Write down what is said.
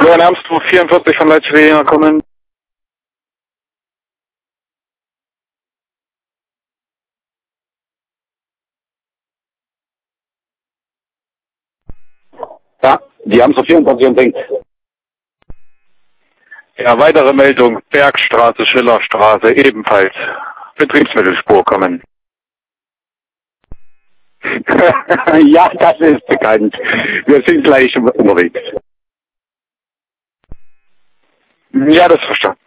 Johann Amsdorf 44 von Leitschwerer kommen. Ja, die Amsdorf 24 und denkt. Ja, weitere Meldung, Bergstraße, Schillerstraße, ebenfalls. Betriebsmittelspur kommen. Ja, das ist bekannt. Wir sind gleich unterwegs. Ja, das ist verstanden.